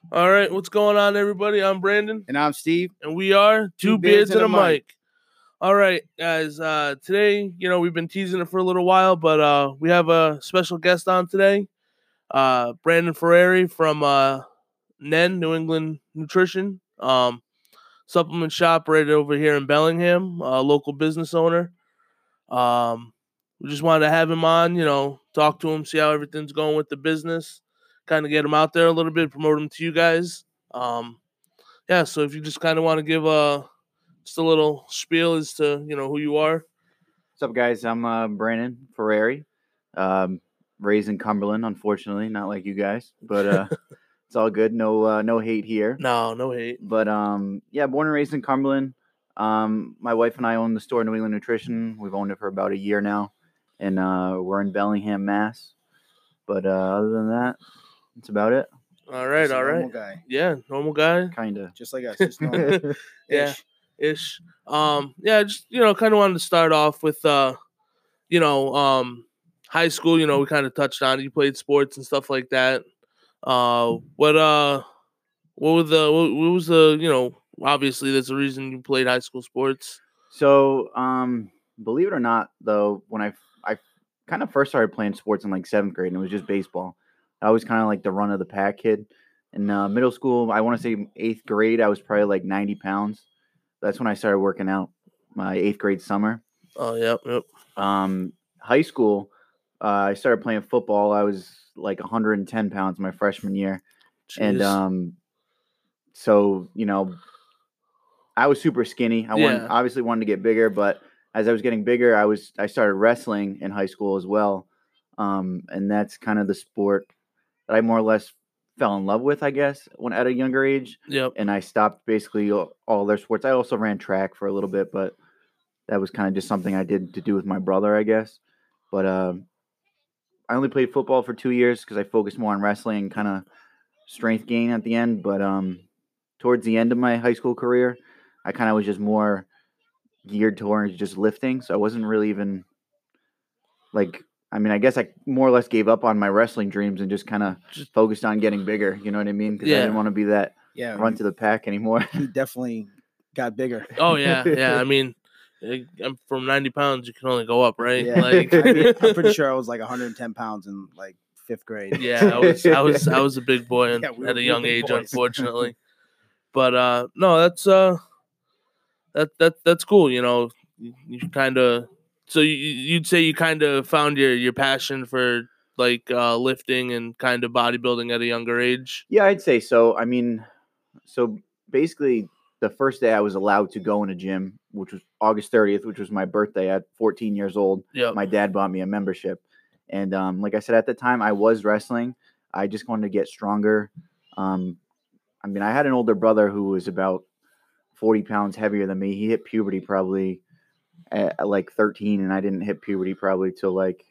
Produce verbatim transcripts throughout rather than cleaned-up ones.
All right, what's going on, everybody? I'm Brandon. And I'm Steve. And we are Two, Two Beards, Beards and a mic. mic. All right, guys. Uh, today, you know, we've been teasing it for a little while, but uh, we have a special guest on today. Uh, Brandon Ferrari from uh, N E N, New England Nutrition, um, supplement shop right over here in Bellingham, a local business owner. Um, we just wanted to have him on, you know, talk to him, see how everything's going with the business, kind of get him out there a little bit, promote him to you guys. Um, yeah, so if you just kind of want to give a just a little spiel as to, you know, who you are. What's up, guys? I'm uh, Brandon Ferrari, um, raised in Cumberland, unfortunately, not like you guys, but uh, it's all good. No, uh, no hate here. No, no hate. But um, yeah, born and raised in Cumberland. Um, my wife and I own the store New England Nutrition. We've owned it for about a year now, and uh, we're in Bellingham, Mass. But uh, other than that, that's about it. All right, just all right. Normal guy. Yeah, normal guy. Kind of. Just like us. Just normal. Yeah, ish. Um, yeah, just, you know, kind of wanted to start off with, uh, you know, um, high school. You know, we kind of touched on it. You played sports and stuff like that. Uh, what, uh, what was the, what, what was the, you know, obviously there's a reason you played high school sports. So, um, believe it or not, though, when I, I kind of first started playing sports in like seventh grade, and it was just baseball. I was kind of like the run of the pack kid. In uh, middle school, I want to say eighth grade, I was probably like ninety pounds. That's when I started working out, my eighth grade summer. Oh, yep, yep. Um, high school, uh, I started playing football. I was like one hundred ten pounds my freshman year. Jeez. And um, so, you know, I was super skinny. I Yeah. wanted, obviously wanted to get bigger, but as I was getting bigger, I was I started wrestling in high school as well. Um, and that's kind of the sport that I more or less fell in love with, I guess, when at a younger age. Yep. And I stopped basically all, all their sports. I also ran track for a little bit, but that was kind of just something I did to do with my brother, I guess. But um, I only played football for two years because I focused more on wrestling and kind of strength gain at the end. But um, towards the end of my high school career, I kind of was just more geared towards just lifting. So I wasn't really even like, I mean, I guess I more or less gave up on my wrestling dreams and just kind of just focused on getting bigger. You know what I mean? Because Yeah. I didn't want to be that Yeah, run to the pack anymore. he definitely got bigger. Oh, yeah, yeah. I mean, I'm from ninety pounds, you can only go up, right? Yeah, Like, I mean, I'm pretty sure I was like one hundred ten pounds in like fifth grade. yeah, I was, I was, I was a big boy Yeah, we were- at a we were young big age, boys. unfortunately. But uh, no, that's uh, that that that's cool. You know, you, you kind of. So you, you'd say you kind of found your, your passion for like uh, lifting and kind of bodybuilding at a younger age. Yeah, I'd say so. I mean, so basically, the first day I was allowed to go in a gym, which was August thirtieth, which was my birthday at fourteen years old. Yep. My dad bought me a membership. And um, like I said, at the time, I was wrestling. I just wanted to get stronger. Um, I mean, I had an older brother who was about forty pounds heavier than me. He hit puberty probably at, at like thirteen, and I didn't hit puberty probably till like,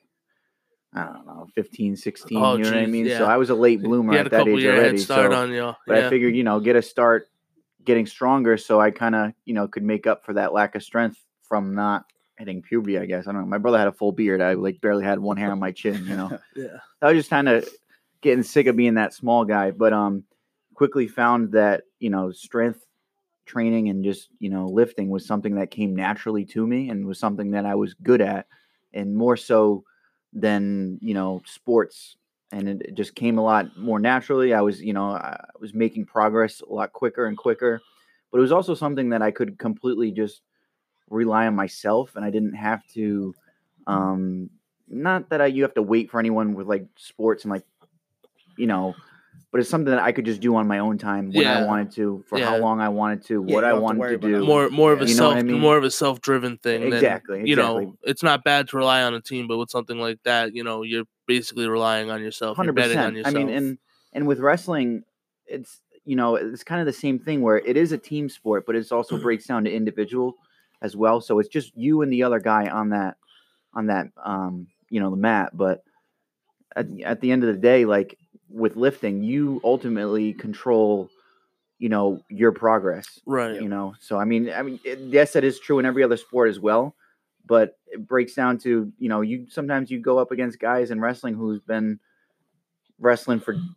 I don't know, fifteen, sixteen, Oh, you know what I geez, mean? yeah. So I was a late bloomer You had at a that couple age year already. head start so, on you. but Yeah. I figured, you know, get a start getting stronger so I kind of, you know, could make up for that lack of strength from not hitting puberty, I guess. I don't know. My brother had a full beard. I like barely had one hair on my chin, you know. Yeah. I was just kind of getting sick of being that small guy, but um quickly found that, you know, strength training and just, you know, lifting was something that came naturally to me and was something that I was good at, and more so than, you know, sports. And it, it just came a lot more naturally. I was, you know, I was making progress a lot quicker and quicker, but it was also something that I could completely just rely on myself, and I didn't have to, um, not that I, you have to wait for anyone with like sports and like, you know, but it's something that I could just do on my own time when I Yeah. wanted to, for Yeah. how long I wanted to, Yeah, what you I don't have to wanted worry to about do. that. More, more of a You know what self, I mean? more of a self-driven thing. Exactly, Than, you know, exactly. it's not bad to rely on a team, but with something like that, you know, you're basically relying on yourself. You're Hundred betting on percent. yourself. I mean, and and with wrestling, it's, you know, it's kind of the same thing where it is a team sport, but it also breaks down to individual as well. So it's just you and the other guy on that on that um you know, the mat. But at, at the end of the day, like with lifting, you ultimately control, you know, your progress. Right. You know, so I mean, I mean, it, yes, that is true in every other sport as well. But it breaks down to, you know, you sometimes you go up against guys in wrestling who's been wrestling for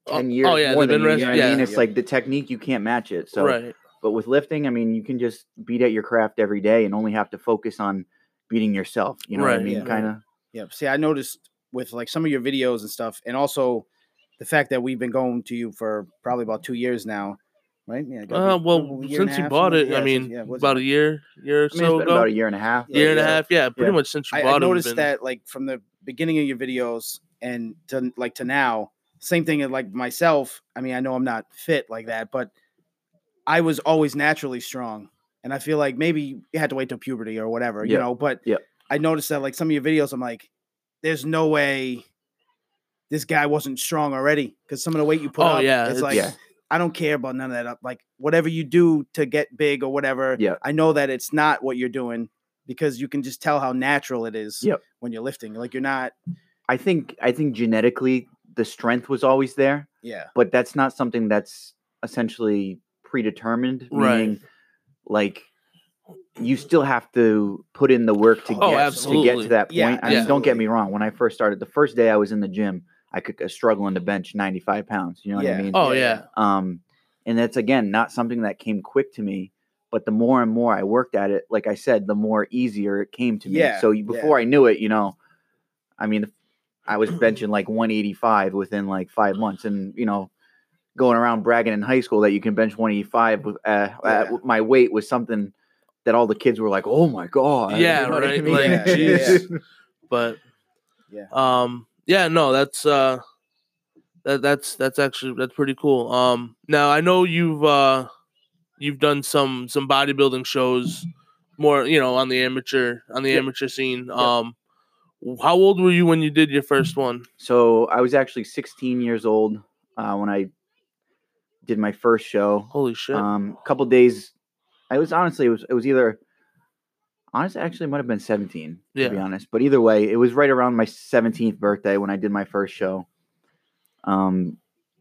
ten Oh, years oh, yeah, more they've than been you, you know rest- what I mean? yeah. It's like the technique, you can't match it. So, right. but with lifting, I mean, you can just beat at your craft every day and only have to focus on beating yourself. You know what I Right, mean? yeah. Kind of. Yeah. See, I noticed with like some of your videos and stuff, and also the fact that we've been going to you for probably about two years now, right? Yeah. gotta Uh, be- well, a year and since a you half, bought something it, like- I yeah, mean, since- yeah, what's about it? a year, year or I mean, so it's been ago. about a year and a half. Yeah, year and a yeah. half, yeah, pretty Yeah. much since you I, bought I it. noticed been, that like from the beginning of your videos and to like to now, same thing as like myself. I mean, I know I'm not fit like that, but I was always naturally strong. And I feel like maybe you had to wait till puberty or whatever, you Yep. know, but Yep. I noticed that like some of your videos, I'm like, there's no way this guy wasn't strong already. Cause some of the weight you put Oh, up, yeah, it's it's- like, Yeah. I don't care about none of that. Up. Like whatever you do to get big or whatever, Yeah. I know that it's not what you're doing because you can just tell how natural it is Yep. when you're lifting. Like you're not, I think I think genetically the strength was always there, yeah. but that's not something that's essentially predetermined. Right. Meaning, like, you still have to put in the work to Oh, get to get absolutely. to that point. Yeah, I mean, don't get absolutely. me wrong. When I first started, the first day I was in the gym, I could uh, struggling to bench ninety-five pounds. You know what Yeah. I mean? Oh, Yeah, yeah. Um, and that's again not something that came quick to me. But the more and more I worked at it, like I said, the more easier it came to me. Yeah, So you- before yeah. I knew it, you know, I mean, I was benching like one eighty-five within like five months, and you know, going around bragging in high school that you can bench one eighty-five with uh, Yeah. at my weight was something that all the kids were like, "Oh my god!" Yeah, you know what I right, mean? like, Yeah, yeah, jeez. yeah. But Yeah. um, yeah, no, that's uh, that that's that's actually that's pretty cool. Um, now I know you've uh, you've done some some bodybuilding shows, more you know on the amateur on the Yep. amateur scene. Um, how old were you when you did your first one? So I was actually sixteen years old uh, when I did my first show. Holy shit! Um, a couple days. I was honestly, it was it was either honestly actually it might have been seventeen to be Yeah. honest, but either way, it was right around my seventeenth birthday when I did my first show. Um,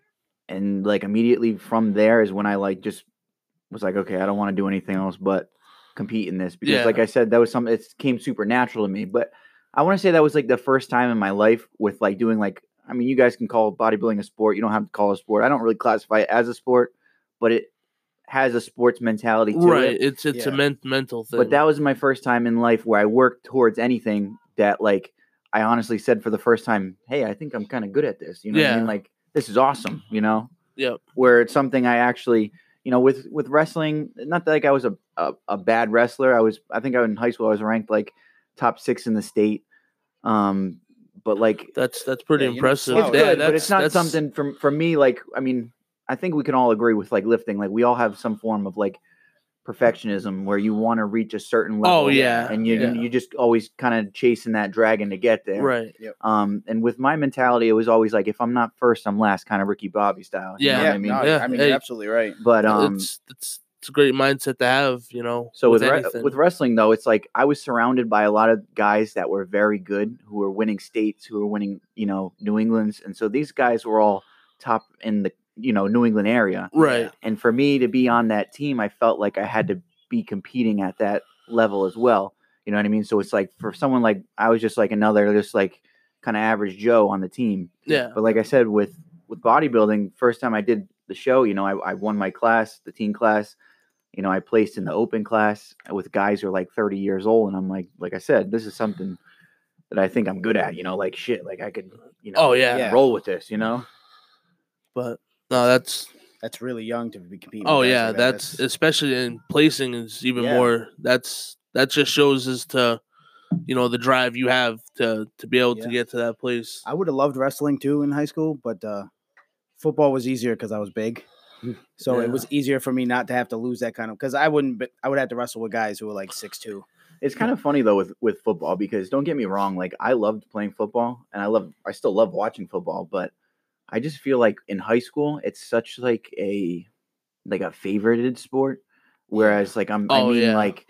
and like immediately from there is when I like just was like, okay, I don't want to do anything else but compete in this because, Yeah. like I said, that was something it came super natural to me. But I want to say that was like the first time in my life with like doing like, I mean, you guys can call bodybuilding a sport. You don't have to call it a sport. I don't really classify it as a sport, but it has a sports mentality to Right, it. it's it's a Yeah. men- mental thing. But that was my first time in life where I worked towards anything that like I honestly said for the first time, hey, I think I'm kind of good at this. You know what I Yeah. mean? Like this is awesome, you know? Yep. Where it's something I actually, you know, with with wrestling, not that like I was a, a, a bad wrestler. I was I think I was in high school I was ranked like top six in the state. Um but like That's that's pretty Yeah, you know, impressive. it's it's Yeah, good, but that's- it's not that's- something for for me. Like, I mean, I think we can all agree with like lifting. Like, we all have some form of like perfectionism where you want to reach a certain level. Oh yeah, and you yeah. you just always kind of chasing that dragon to get there. right. Um, and with my mentality, it was always like, if I'm not first, I'm last, kind of Ricky Bobby style. You Yeah. know Yeah, what I mean? no, Yeah, I mean, hey. you're absolutely right. But um, it's it's it's a great mindset to have, you know. So with with re- anything. with wrestling though, it's like I was surrounded by a lot of guys that were very good, who were winning states, who were winning, you know, New England's, and so these guys were all top in the, you know, New England area. right. And for me to be on that team, I felt like I had to be competing at that level as well. You know what I mean? So it's like for someone like I was just like another just like kind of average Joe on the team. Yeah. But like I said, with with bodybuilding, first time I did the show, you know, I, I won my class, the teen class. You know, I placed in the open class with guys who are like thirty years old, and I'm like, like I said, this is something that I think I'm good at. You know, like shit, like I could, you know, Oh yeah. Yeah. roll with this. You know, But no, that's That's really young to be competing. oh with guys yeah, like that. that's especially in placing is even Yeah. more. That's that just shows as to you know the drive you have to to be able to Yeah. get to that place. I would have loved wrestling too in high school, but uh, football was easier because I was big. So Yeah. it was easier for me not to have to lose that kind of because I wouldn't. Be, I would have to wrestle with guys who were like six two. it's kind of funny though with with football because don't get me wrong, like I loved playing football and I love, I still love watching football, but I just feel like in high school it's such like a like a favorited sport, whereas like I'm, I Oh, mean yeah. like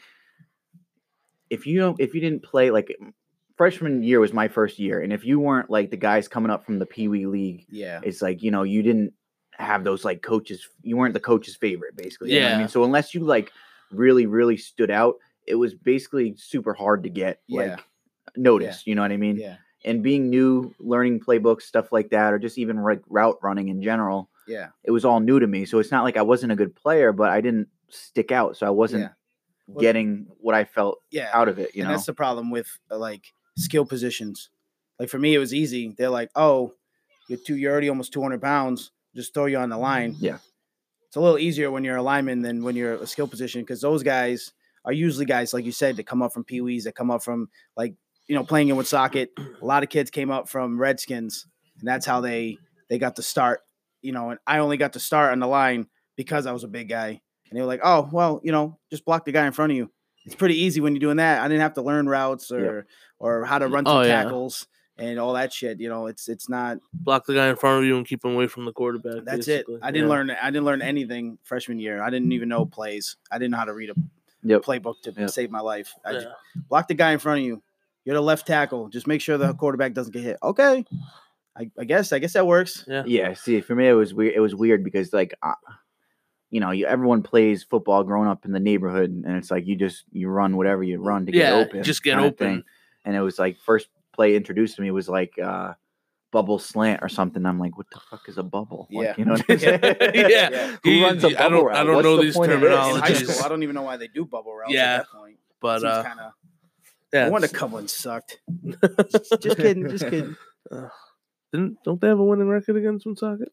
if you don't, if you didn't play like freshman year was my first year, and if you weren't like the guys coming up from the Pee Wee League, Yeah, it's like, you know, you didn't have those like coaches, you weren't the coach's favorite basically. You know what I Yeah. mean? So unless you like really, really stood out, it was basically super hard to get Yeah. like noticed. You know what I mean? yeah, and being new, learning playbooks, stuff like that, or just even like route running in general. Yeah. It was all new to me. So it's not like I wasn't a good player, but I didn't stick out. So I wasn't Yeah. Well, getting what I felt yeah. out of it, you and know? that's the problem with uh, like skill positions. Like for me, it was easy. They're like, oh, you're two, you're already almost two hundred pounds. Just throw you on the line. Yeah. It's a little easier when you're a lineman than when you're a skill position because those guys are usually guys, like you said, that come up from Pee Wees, that come up from like, you know, playing in Woonsocket. A lot of kids came up from Redskins, and that's how they they got to start. You know, and I only got to start on the line because I was a big guy. And they were like, oh, well, you know, just block the guy in front of you. It's pretty easy when you're doing that. I didn't have to learn routes or Yep. or how to run through Oh, yeah. tackles and all that shit. You know, it's it's not. Block the guy in front of you and keep him away from the quarterback. That's basically. it. I didn't Yeah. learn. I didn't learn anything freshman year. I didn't even know plays. I didn't know how to read a Yep. playbook to Yep. save my life. I Yeah. just block the guy in front of you. You're the left tackle. Just make sure the quarterback doesn't get hit. Okay. I, I guess. I guess that works. Yeah. Yeah. See, for me, it was weird. It was weird because, like, uh, you know, you, everyone plays football growing up in the neighborhood, and it's like you just you run whatever you run to Yeah, get open. just get kinda open. thing. And it was like first play introduced to me was like uh, bubble slant or something. I'm like, what the fuck is a bubble? Like, Yeah. you know what I'm saying? Yeah. Who You- runs a you- I bubble don't- route? I don't What's know the these point of this? In terminologies. high Apologies. school, I don't even know why they do bubble routes Yeah. at that point. But Seems uh, kind of. yeah. No wonder it's- Cumberland sucked. Just kidding. Just kidding. Uh, didn't don't they have a winning record against Woonsocket?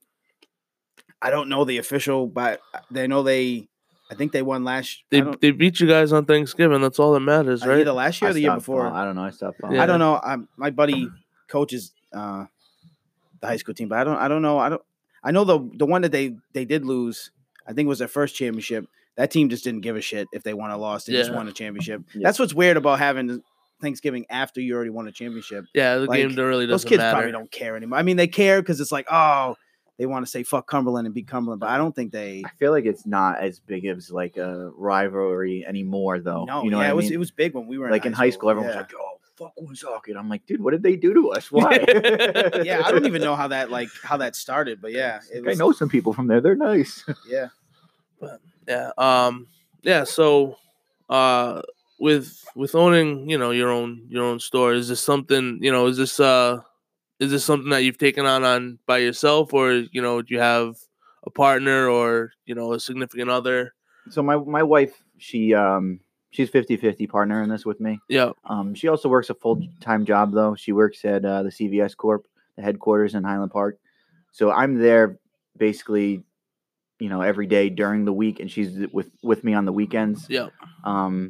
I don't know the official, but they know they. I think they won last. They I don't, they beat you guys on Thanksgiving. That's all that matters, uh, right? either last year I or the year stopped before. following- I don't know. I stopped following. Yeah. I don't know. I'm, my buddy coaches uh, the high school team, but I don't. I don't know. I don't. I know the the one that they they did lose. I think it was their first championship. That team just didn't give a shit if they won or lost. They just Yeah. won a championship. Yeah. That's what's weird about having Thanksgiving after you already won a championship. Yeah, the Like, game really Those doesn't kids matter. probably don't care anymore. I mean, they care because it's like, oh, they want to say fuck Cumberland and beat Cumberland, but I don't think they. I feel like it's not as big as like a rivalry anymore, though. No, you know yeah, what I it was mean? it was big when we were Like in high school, everyone yeah. was like, "Oh, fuck Woonsocket." I'm like, dude, what did they do to us? Why? yeah, I don't even know how that like how that started, but yeah, it I was, know some people from there. They're nice. yeah. Yeah. Um. Yeah. So, uh, with with owning, you know, your own your own store, is this something? You know, is this uh, is this something that you've taken on on by yourself, or you know, do you have a partner or you know a significant other? So my my wife, she um she's fifty-fifty partner in this with me. Yeah. Um, she also works a full time job though. She works at uh, the C V S Corp, the headquarters in Highland Park. So I'm there basically, you know, every day during the week, and she's with with me on the weekends. Yeah. Um,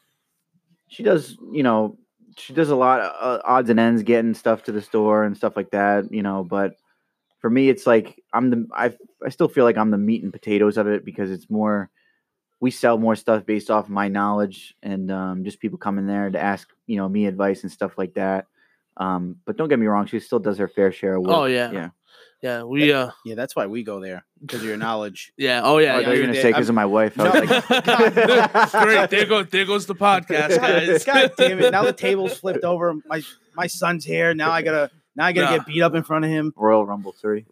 she does, you know, she does a lot of uh, odds and ends, getting stuff to the store and stuff like that, you know. But for me, it's like I'm the I I still feel like I'm the meat and potatoes of it because it's more. We sell more stuff based off my knowledge and um, just people coming there to ask, you know, me advice and stuff like that. Um, but don't get me wrong, she still does her fair share of work. Oh yeah. yeah. Yeah. We uh. Yeah, that's why we go there because of your knowledge. Yeah. Oh yeah. Oh, I thought you you're were gonna there. say because of my wife. I No. was like, Great. There goes there goes the podcast, guys. God damn it! Now the table's flipped over. My my son's here. Now I gotta now I gotta Nah. get beat up in front of him. Royal Rumble three.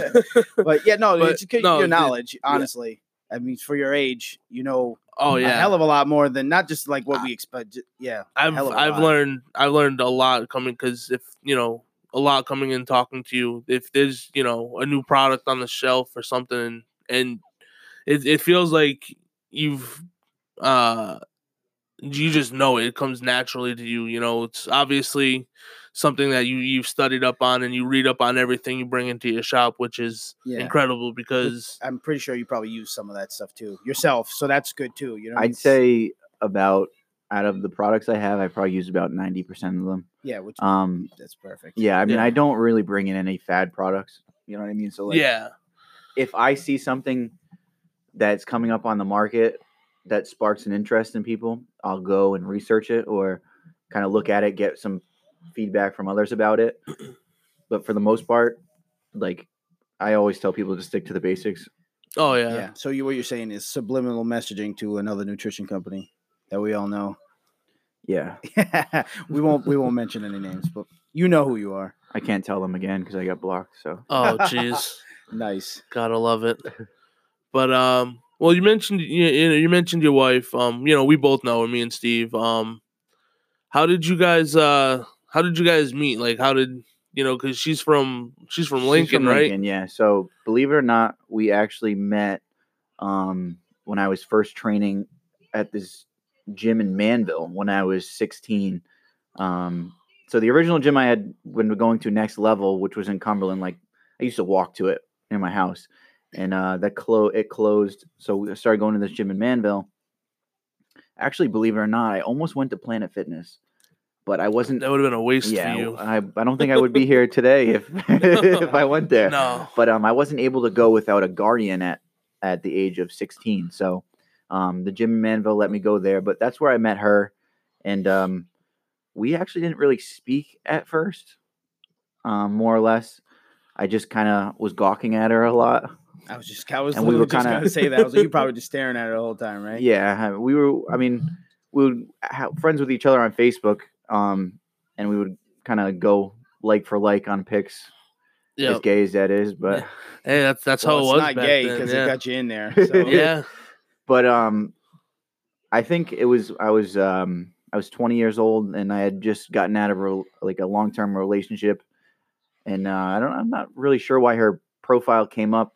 But yeah, no, But, it's 'cause no, your dude, knowledge. Honestly, I mean, for your age, you know Oh a yeah. hell of a lot more than not just like what we expect. j- Yeah, a I've hell of a I've lot. learned I've learned a lot coming because if you know a lot coming in talking to you, if there's you know a new product on the shelf or something, and it it feels like you've uh you just know it, it comes naturally to you. You know, it's obviously something that you you've studied up on and you read up on everything you bring into your shop, which is Yeah. incredible because I'm pretty sure you probably use some of that stuff too yourself, so that's good too. You know, I'd say about out of the products I have, I probably use about ninety percent of them. yeah, which Um, that's perfect. yeah, I mean, Yeah. I don't really bring in any fad products. You know what I mean? So like, yeah, if I see something that's coming up on the market that sparks an interest in people, I'll go and research it or kind of look at it, get some feedback from others about it. But for the most part, like I always tell people to stick to the basics. oh yeah. yeah, So you what you're saying is subliminal messaging to another nutrition company that we all know. Yeah, we won't we won't mention any names, but you know who you are. I can't tell them again because I got blocked. So oh jeez. Nice. Gotta love it. But um, well, you mentioned you, you know you mentioned your wife. Um, you know we both know her, me and Steve. Um, how did you guys uh how did you guys meet? Like, how did you know? Because she's from she's from She's Lincoln, from right? Lincoln, yeah. So believe it or not, we actually met um, when I was first training at this gym in Manville when I was sixteen. Um, so the original gym I had when going to Next Level, which was in Cumberland, like I used to walk to it near my house, and uh, that clo- it closed. So we started going to this gym in Manville. Actually, believe it or not, I almost went to Planet Fitness, but I wasn't. That would have been a waste Yeah, for you. I, I don't think I would be here today if if I went there. No. But um, I wasn't able to go without a guardian at at the age of sixteen. So um, the gym in Manville let me go there, but that's where I met her, and um, we actually didn't really speak at first, um, more or less. I just kind of was gawking at her a lot. I was just, I was And we literally were just kinda- gonna say that. I was like, you probably just staring at her the whole time, right? Yeah, we were. I mean, we would have friends with each other on Facebook, um, and we would kind of go like for like on pics. Yeah. As gay as that is, but Hey, that's that's Well, how it it's was not back gay then. because Yeah. it got you in there. So. yeah. but um, I think it was I was um I was twenty years old and I had just gotten out of a, like a long term relationship, and uh, I don't I'm not really sure why her profile came up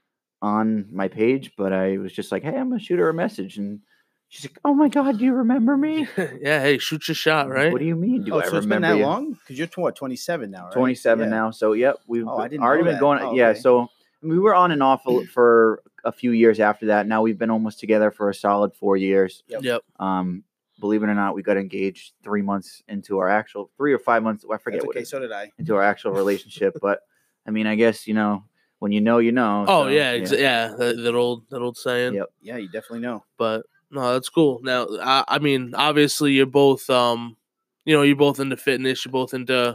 on my page, but I was just like, hey, I'm gonna shoot her a message, and she's like, oh my god, do you remember me? yeah. Hey, shoot your shot, right? What do you mean? Do Oh, I so it's been remember that you? long? Because you're what, twenty-seven now, right? twenty-seven Yeah. now. So yep, we've Oh, I didn't already know been that. going. Oh, Yeah, okay. so we were on and off for a few years after that. Now we've been almost together for a solid four years. Yep. Yep. Um, believe it or not, we got engaged three months into our actual three or five months. I forget That's what okay. it is, So did I. into our actual relationship. But I mean, I guess you know when you know, you know. Oh so, yeah, exa- yeah. That, that old that old saying. Yep. Yeah, you definitely know. But no, that's cool. Now, I, I mean, obviously, you're both, um, you know, you're both into fitness. You're both into,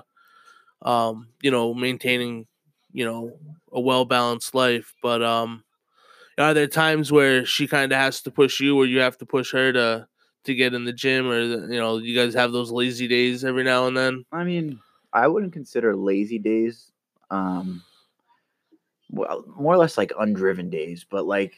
um, you know, maintaining, you know, a well balanced life. But um, are there times where she kind of has to push you, or you have to push her to to get in the gym, or you know, you guys have those lazy days every now and then? I mean, I wouldn't consider lazy days. Um, well, more or less like undriven days, but like.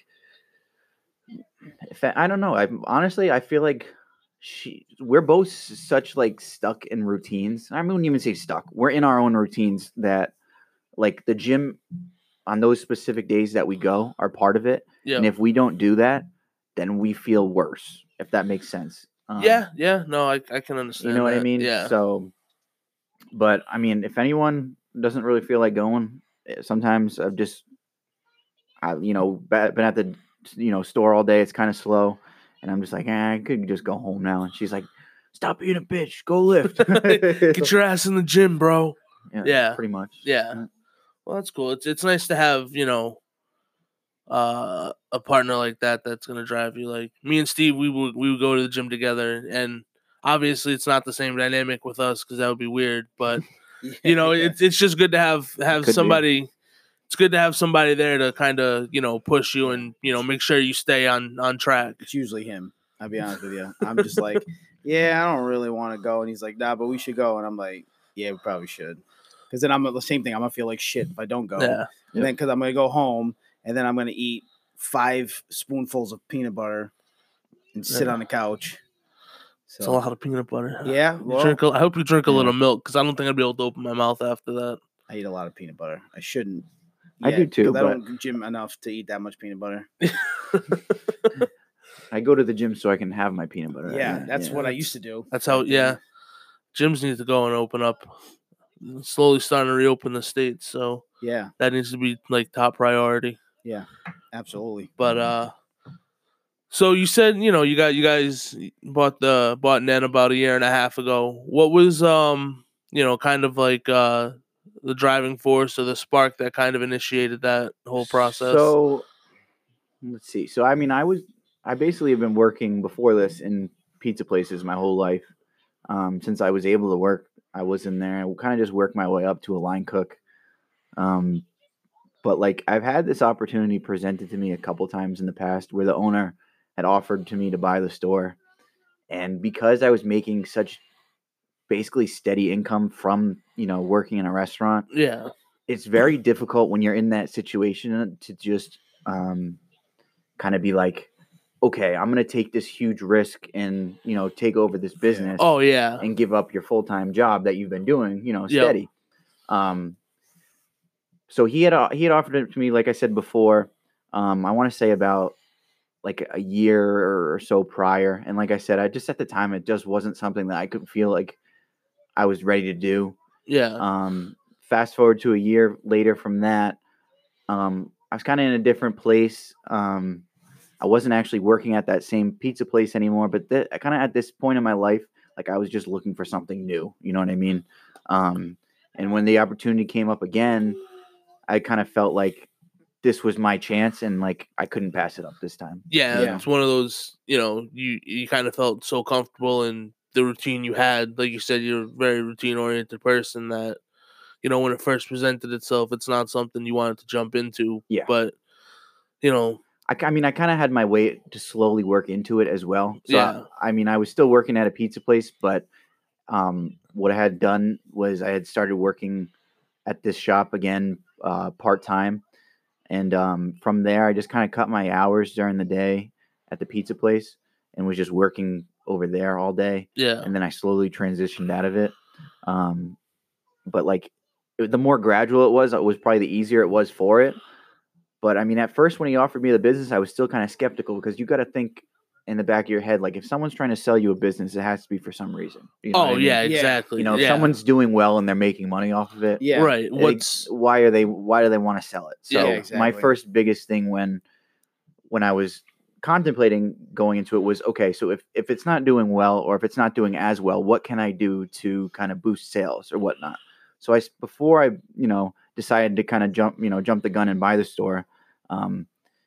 If I, I don't know. I honestly I feel like she we're both s- such like stuck in routines. I wouldn't even say stuck. We're in our own routines that like the gym on those specific days that we go are part of it. Yeah. And if we don't do that, then we feel worse, if that makes sense. Um, yeah, yeah. No, I I can understand. You know what I that. mean? Yeah. So but I mean if anyone doesn't really feel like going, eh, sometimes I've just I you know be- been at the you know store all day. It's kind of slow, and I'm just like, eh, I could just go home now. And she's like, stop being a bitch, go lift. Get your ass in the gym, bro. yeah, yeah. pretty much. Yeah. Well, that's cool. It's it's nice to have, you know, uh, a partner like that that's gonna drive you. Like me and Steve, we would we would go to the gym together, and obviously it's not the same dynamic with us because that would be weird. But you know, Yeah. it's it's just good to have have Could be. somebody. It's good to have somebody there to kind of you know push you and you know make sure you stay on on track. It's usually him. I'll be honest with you. I'm just like, yeah, I don't really want to go. And he's like, nah, but we should go. And I'm like, yeah, we probably should. Because then I'm the same thing. I'm going to feel like shit if I don't go. Yeah. And then because I'm going to go home and then I'm going to eat five spoonfuls of peanut butter and sit Yeah. on the couch. So, It's a lot of peanut butter. yeah, You well, drink a, I hope you drink a Yeah. little milk because I don't think I'd be able to open my mouth after that. I eat a lot of peanut butter. I shouldn't. I do yet, too, 'cause I but- don't gym enough to eat that much peanut butter. I go to the gym so I can have my peanut butter. Yeah, that's what I used to do. That's how. Yeah, gyms need to go and open up. Slowly starting to reopen the states, so Yeah, that needs to be like top priority. absolutely. But uh, so you said you know you got you guys bought the bought Nen about a year and a half ago. What was um you know kind of like uh the driving force or the spark that kind of initiated that whole process? So let's see. So I mean, I was I basically have been working before this in pizza places my whole life. Um, since I was able to work, I was in there. I kind of just worked my way up to a line cook. Um, but like I've had this opportunity presented to me a couple times in the past where the owner had offered to me to buy the store, and because I was making such basically steady income from you know working in a restaurant, yeah, it's very difficult when you're in that situation to just um, kind of be like, okay, I'm going to take this huge risk and, you know, take over this business. Oh yeah. And give up your full-time job that you've been doing, you know, Yep. steady. Um, so he had, he had offered it to me, like I said before, um, I want to say about like a year or so prior. And like I said, I just, at the time, it just wasn't something that I could feel like I was ready to do. Yeah. Um, fast forward to a year later from that, um, I was kind of in a different place. Um, I wasn't actually working at that same pizza place anymore, but th- kind of at this point in my life, like I was just looking for something new. You know what I mean? Um, and when the opportunity came up again, I kind of felt like this was my chance, and like I couldn't pass it up this time. Yeah, Yeah. it's one of those, you know, you you kind of felt so comfortable in the routine you had. Like you said, you're a very routine oriented person that, you know, when it first presented itself, it's not something you wanted to jump into. Yeah. But, you know, I, I mean, I kind of had my way to slowly work into it as well. So, Yeah. I, I mean, I was still working at a pizza place, but um, what I had done was I had started working at this shop again uh, part time. And um, from there, I just kind of cut my hours during the day at the pizza place and was just working over there all day. yeah. And then I slowly transitioned out of it. Um, but like it- the more gradual it was, it was probably the easier it was for it. But I mean, at first when he offered me the business, I was still kind of skeptical because you got to think in the back of your head, like if someone's trying to sell you a business, it has to be for some reason. You know what Oh, I mean? yeah, Yeah. exactly. You know, if yeah. someone's doing well and they're making money off of it, Yeah. right. it- What's why are they? Why do they want to sell it? So Yeah, exactly. my first biggest thing when when I was contemplating going into it was, okay, so if if it's not doing well or if it's not doing as well, what can I do to kind of boost sales or whatnot? So I s- before I you know decided to kind of jump you know jump the gun and buy the store, um,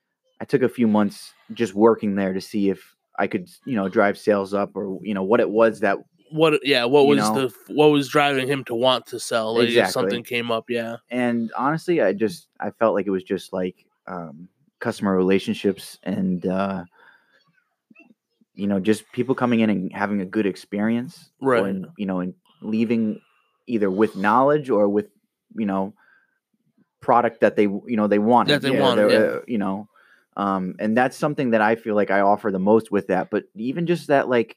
I took a few months just working there to see if I could you know drive sales up or you know what it was that what? Yeah. What You was know? the what was driving him to want to sell? Like if Exactly. something came up. Yeah. and honestly, I just I felt like it was just like um, customer relationships and uh, you know just people coming in and having a good experience, Right. Or, and, you know, and leaving either with knowledge or with you know product that they you know they wanted That they Yeah, wanted, they're, yeah. uh, you know, um, and that's something that I feel like I offer the most with that. But even just that like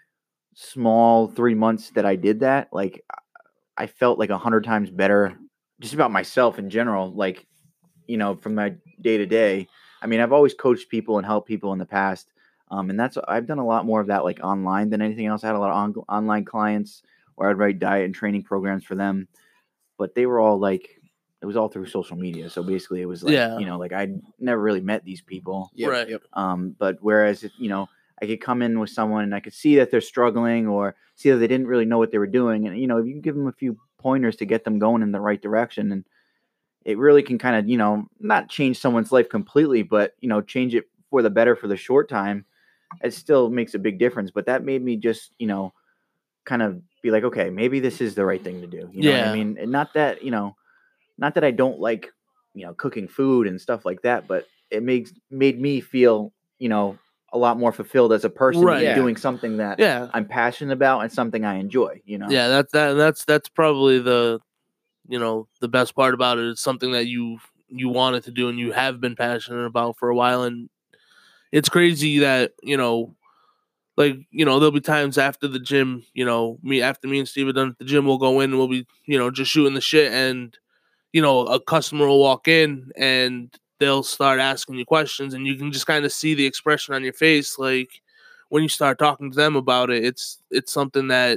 small three months that I did that, like I felt like a hundred times better just about myself in general. Like, you know, from my day to day. I mean, I've always coached people and helped people in the past. Um, and that's, I've done a lot more of that like online than anything else. I had a lot of on, online clients where I'd write diet and training programs for them, but they were all like, it was all through social media. So basically it was like, Yeah. you know, like I never really met these people. Yep, Right. Yep. Um, but whereas, if, you know, I could come in with someone and I could see that they're struggling or see that they didn't really know what they were doing. And, you know, if you can give them a few pointers to get them going in the right direction, and it really can kind of, you know, not change someone's life completely, but, you know, change it for the better for the short time. It still makes a big difference. But that made me just, you know, kind of be like, okay, maybe this is the right thing to do. You know what Yeah. I mean? And not that, you know, not that I don't like, you know, cooking food and stuff like that, but it makes made me feel, you know, a lot more fulfilled as a person Right. and Yeah. doing something that Yeah. I'm passionate about and something I enjoy, you know? Yeah. That's that. That's that's probably the, you know, the best part about it. It's something that you you wanted to do and you have been passionate about for a while. And it's crazy that, you know, like, you know, there'll be times after the gym, you know, me after me and Steve are done at the gym, we'll go in and we'll be, you know, just shooting the shit, and, you know, a customer will walk in and they'll start asking you questions, and you can just kind of see the expression on your face. Like when you start talking to them about it, it's it's something that,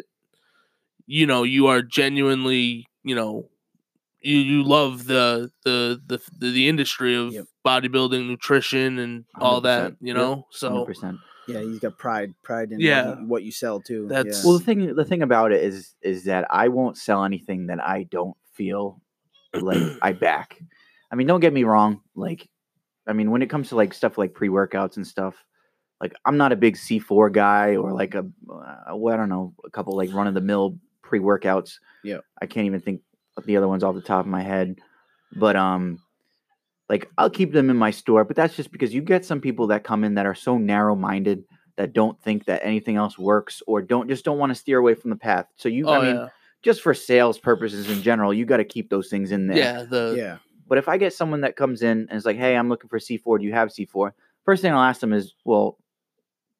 you know, you are genuinely, you know, you, you love the, the the the the industry of Yep. bodybuilding, nutrition, and all that, one hundred percent. you Yep. know. one hundred So percent. Yeah, he's got pride, pride in Yeah. what, he, what you sell too. That's- yeah. Well, the thing the thing about it is is that I won't sell anything that I don't feel like I back. I mean, don't get me wrong. Like, I mean, when it comes to like stuff like pre-workouts and stuff, like I'm not a big C four guy or like a, uh, well, I don't know, a couple like run of the mill pre-workouts. Yeah. I can't even think of the other ones off the top of my head, but um, like I'll keep them in my store. But that's just because you get some people that come in that are so narrow-minded that don't think that anything else works or don't just don't want to steer away from the path. So you, oh I mean, yeah, just for sales purposes in general, you got to keep those things in there. yeah, the yeah. But if I get someone that comes in and is like, "Hey, I'm looking for C four. Do you have C four?" First thing I'll ask them is, "Well,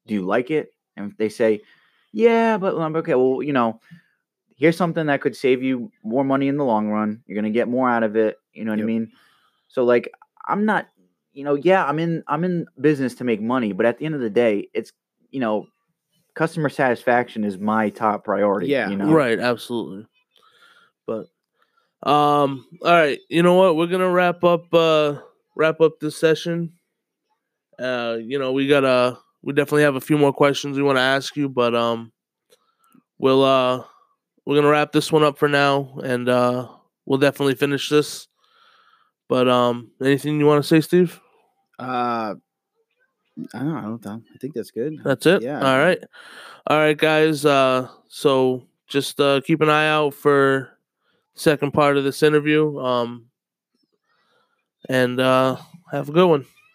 do you like it? And if they say, yeah, but I'm okay, well, you know, here's something that could save you more money in the long run. You're gonna get more out of it. You know what Yep. I mean? So like, I'm not, you know, yeah, I'm in, I'm in business to make money, but at the end of the day, it's, you know, customer satisfaction is my top priority. Yeah. You know, Right, absolutely. But um, all right, you know what? We're gonna wrap up uh wrap up this session. Uh, you know, we gotta we definitely have a few more questions we want to ask you, but um, we'll uh we're gonna wrap this one up for now, and uh, we'll definitely finish this. But um, anything you want to say, Steve? Uh, I don't know. I don't know. I think that's good. That's it. Yeah. All right. All right, guys. Uh, so just uh, keep an eye out for the second part of this interview. Um, and uh, have a good one.